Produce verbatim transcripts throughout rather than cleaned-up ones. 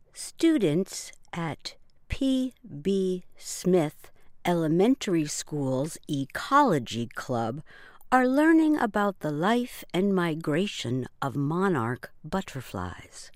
Students at P B Smith Elementary School's Ecology Club are learning about the life and migration of monarch butterflies.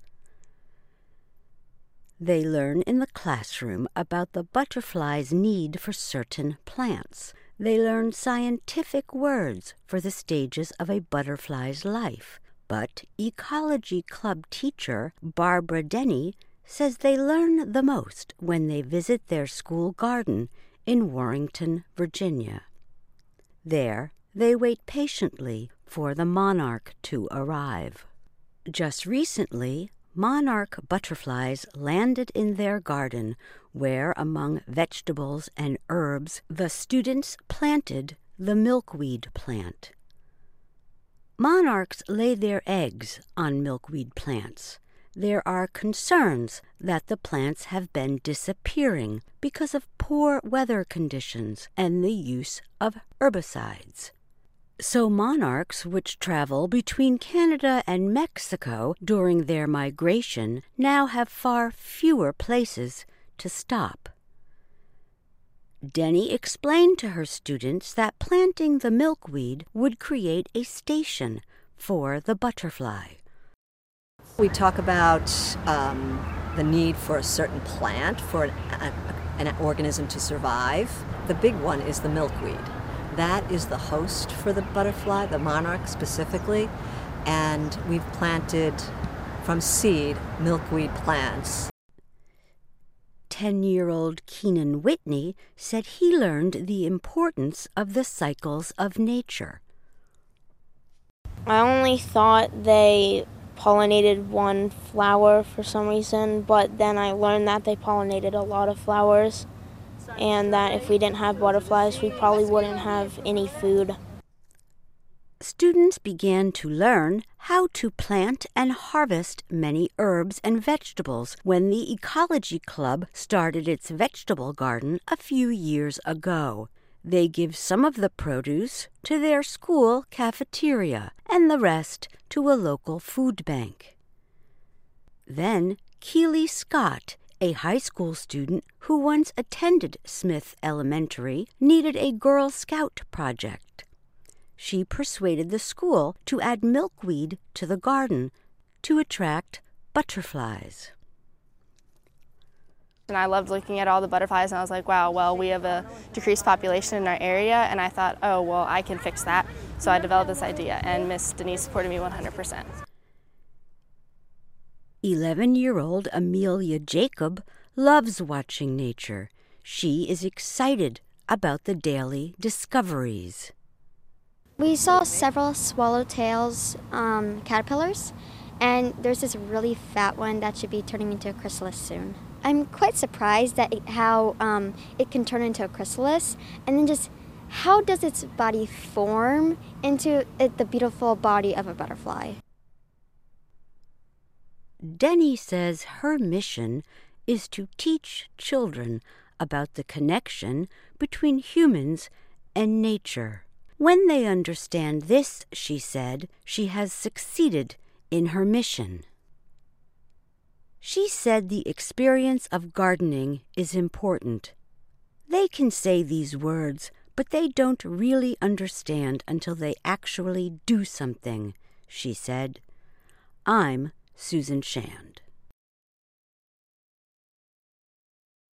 They learn in the classroom about the butterfly's need for certain plants. They learn scientific words for the stages of a butterfly's life. But Ecology Club teacher Barbara Denny says they learn the most when they visit their school garden in Warrenton, Virginia. There, they wait patiently for the monarch to arrive. Just recently, monarch butterflies landed in their garden, where, among vegetables and herbs, the students planted the milkweed plant. Monarchs lay their eggs on milkweed plants. There are concerns that the plants have been disappearing because of poor weather conditions and the use of herbicides. So monarchs which travel between Canada and Mexico during their migration now have far fewer places to stop. Denny explained to her students that planting the milkweed would create a station for the butterfly. We talk about um, the need for a certain plant for an, a, an organism to survive. The big one is the milkweed. That is the host for the butterfly, the monarch specifically, and we've planted from seed milkweed plants. Ten-year-old Keenan Whitney said he learned the importance of the cycles of nature. I only thought they pollinated one flower for some reason, but then I learned that they pollinated a lot of flowers, and that if we didn't have butterflies, we probably wouldn't have any food. Students began to learn how to plant and harvest many herbs and vegetables when the Ecology Club started its vegetable garden a few years ago. They give some of the produce to their school cafeteria and the rest to a local food bank. Then Keely Scott, a high school student who once attended Smith Elementary, needed a Girl Scout project. She persuaded the school to add milkweed to the garden to attract butterflies. And I loved looking at all the butterflies, and I was like, wow, well, we have a decreased population in our area, and I thought, oh, well, I can fix that. So I developed this idea, and Miss Denise supported me one hundred percent. Eleven-year-old Amelia Jacob loves watching nature. She is excited about the daily discoveries. We saw several swallowtails um, caterpillars, and there's this really fat one that should be turning into a chrysalis soon. I'm quite surprised at it, how um, it can turn into a chrysalis, and then just how does its body form into it, the beautiful body of a butterfly. Denny says her mission is to teach children about the connection between humans and nature. When they understand this, she said, she has succeeded in her mission. She said the experience of gardening is important. They can say these words, but they don't really understand until they actually do something, she said. I'm Susan Shand.